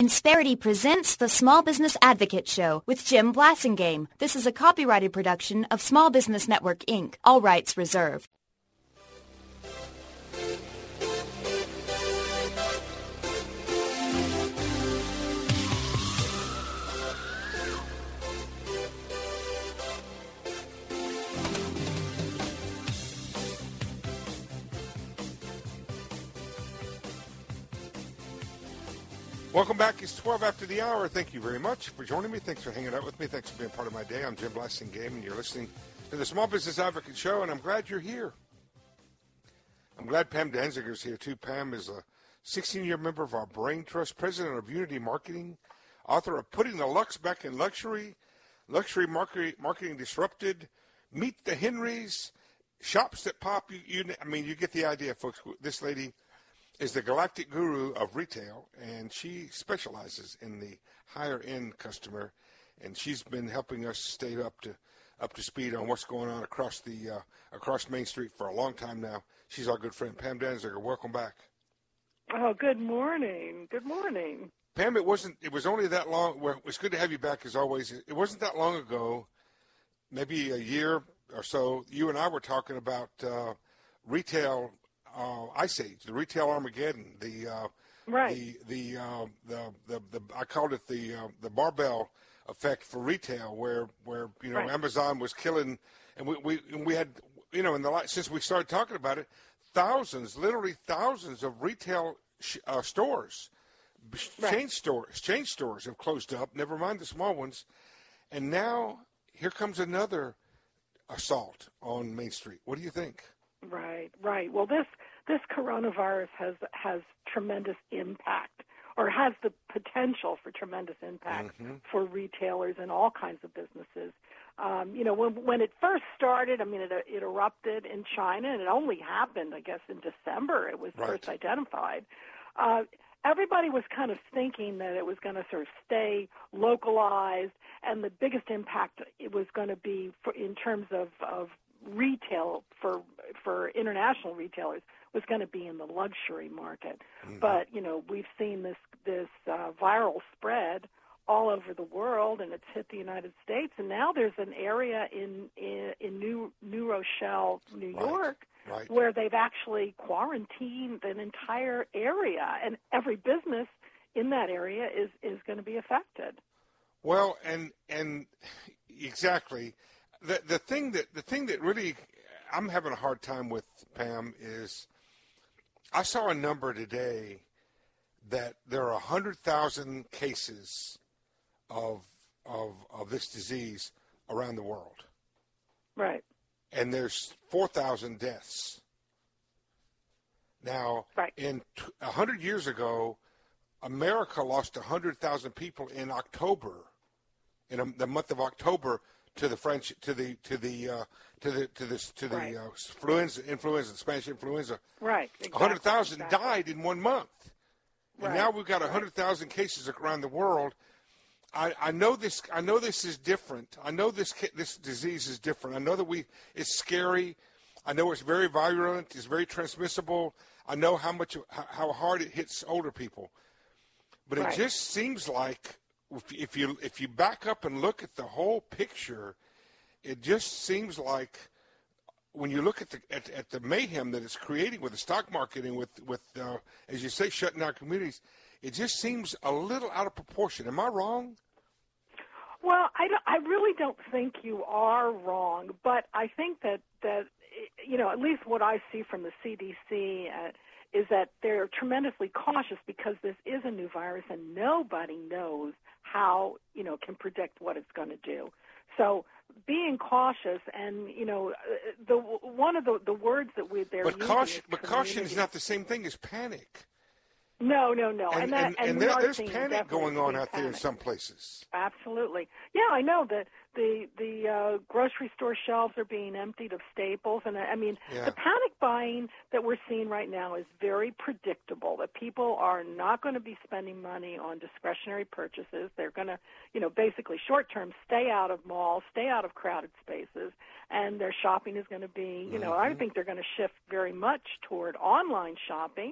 Insperity presents the Small Business Advocate Show with Jim Blasingame. This is a copyrighted production of Small Business Network, Inc., all rights reserved. Welcome back. It's 12 after the hour. Thank you very much for joining me. Thanks for hanging out with me. Thanks for being part of my day. I'm Jim Blasingame, and you're listening to the Small Business Advocate Show, and I'm glad you're here. I'm glad Pam Danziger is here, too. Pam is a 16-year member of our Brain Trust, president of Unity Marketing, author of Putting the Lux Back in Luxury, Luxury Marketing Disrupted, Meet the Henrys, Shops That Pop. You get the idea, folks. This lady is the galactic guru of retail, and she specializes in the higher-end customer, and she's been helping us stay up to speed on what's going on across Main Street for a long time now. She's our good friend, Pam Danziger. Welcome back. Oh, good morning. Good morning. Pam, it was only that long. Well, it's good to have you back as always. It wasn't that long ago, maybe a year or so. You and I were talking about retail. Ice Age, the retail Armageddon, I called it the barbell effect for retail, where right. Amazon was killing, and we had since we started talking about it, literally thousands of retail stores, right. chain stores have closed up. Never mind the small ones, and now here comes another assault on Main Street. What do you think? Right. Well, this coronavirus has tremendous impact, or has the potential for tremendous impact for retailers and all kinds of businesses. When it first started, it erupted in China, and it only happened, I guess, in December. It was first identified. Everybody was kind of thinking that it was going to sort of stay localized, and the biggest impact it was going to be in terms of retail for international retailers was going to be in the luxury market. But we've seen this viral spread all over the world, and it's hit the United States. And now there's an area in New Rochelle, New York, where they've actually quarantined an entire area, and every business in that area is going to be affected. Well, and exactly. The thing that really I'm having a hard time with, Pam, is I saw a number today that there are 100,000 cases of this disease around the world. Right. And there's 4,000 deaths. Now, in 100 years ago, America lost 100,000 people in October, the month of October, to the French, to the influenza, Spanish influenza. Right. Exactly. 100,000 died in 1 month, and now we've got 100,000 cases around the world. I know this. I know this is different. I know this disease is different. I know that it's scary. I know it's very virulent. It's very transmissible. I know how hard it hits older people, but it just seems like, if you back up and look at the whole picture, it just seems like when you look at the mayhem that it's creating with the stock market and with as you say, shutting down communities, it just seems a little out of proportion. Am I wrong? Well, I really don't think you are wrong, but I think that at least what I see from the CDC is that they're tremendously cautious because this is a new virus and nobody knows how, can predict what it's going to do. So being cautious, and, one of the words that they're using is caution is not the same thing as panic. No. And there's panic going on out there in some places. Absolutely. Yeah, I know that the grocery store shelves are being emptied of staples. And the panic buying that we're seeing right now is very predictable, that people are not going to be spending money on discretionary purchases. They're going to, basically short-term stay out of malls, stay out of crowded spaces, and their shopping is going to be, I think they're going to shift very much toward online shopping,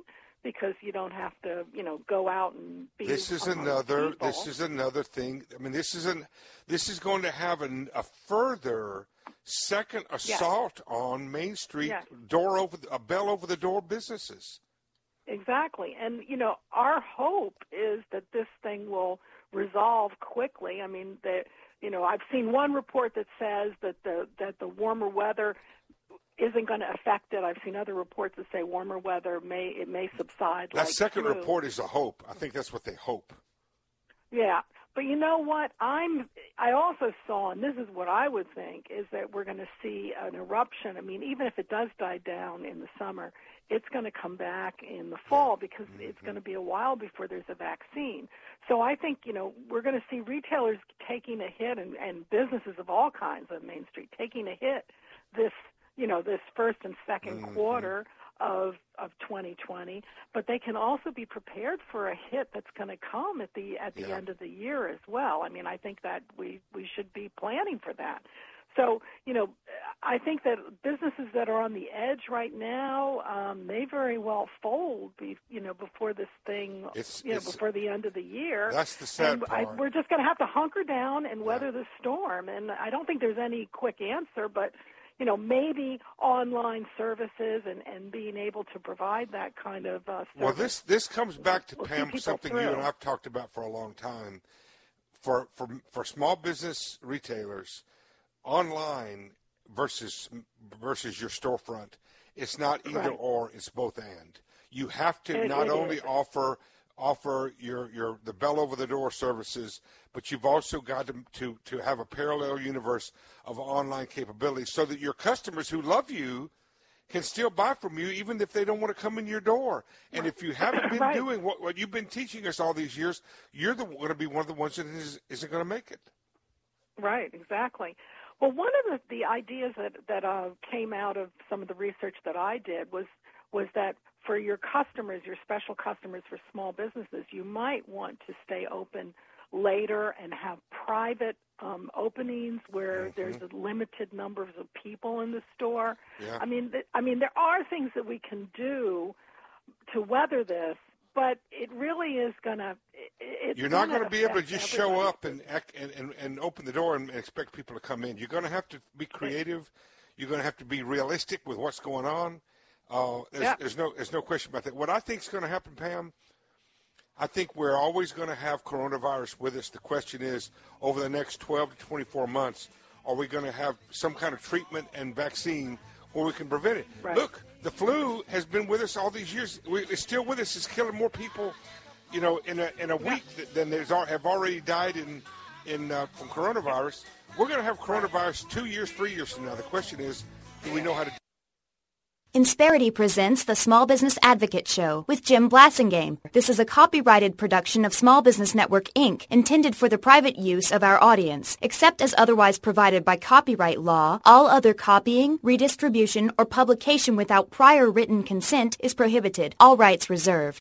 because you don't have to, go out and be. This is another thing. I mean, this is going to have a further second assault on Main Street, bell over the door businesses. Exactly. And, our hope is that this thing will resolve quickly. I mean, I've seen one report that says that the warmer weather isn't going to affect it. I've seen other reports that say warmer weather may subside. That second report is a hope. I think that's what they hope. Yeah. But you know what? I also saw, and this is what I would think, is that we're going to see an eruption. I mean, even if it does die down in the summer, it's going to come back in the fall because it's going to be a while before there's a vaccine. So I think, we're going to see retailers taking a hit and businesses of all kinds on Main Street taking a hit this first and second quarter of 2020, but they can also be prepared for a hit that's going to come at the end of the year as well. I mean, I think that we should be planning for that. So, I think that businesses that are on the edge right now may very well fold, before this thing, before the end of the year. That's the sad part. We're just going to have to hunker down and weather the storm. And I don't think there's any quick answer, but maybe online services and being able to provide that kind of service. Well, this comes back to, Pam, something you and I've talked about for a long time. For small business retailers, online versus your storefront, it's not either or, it's both and. You have to not only offer the bell over the door services, but you've also got to have a parallel universe of online capabilities so that your customers who love you can still buy from you even if they don't want to come in your door. And if you haven't been doing what you've been teaching us all these years, you're going to be one of the ones that isn't going to make it. Right, exactly. Well, one of the ideas that came out of some of the research that I did was that for your customers, your special customers for small businesses, you might want to stay open later and have private openings where there's a limited number of people in the store. Yeah. I mean, there are things that we can do to weather this, but it really is going to. You're not going to be able to just show up and open the door and expect people to come in. You're going to have to be creative. You're going to have to be realistic with what's going on. There's no question about that. What I think is going to happen, Pam, I think we're always going to have coronavirus with us. The question is, over the next 12 to 24 months, are we going to have some kind of treatment and vaccine where we can prevent it? Right. Look, the flu has been with us all these years. It's still with us. It's killing more people, in a week than have already died from coronavirus. We're going to have coronavirus 2 years, 3 years from now. The question is, do we know how to do it? Insperity presents the Small Business Advocate Show with Jim Blasingame. This is a copyrighted production of Small Business Network, Inc., intended for the private use of our audience. Except as otherwise provided by copyright law, all other copying, redistribution, or publication without prior written consent is prohibited. All rights reserved.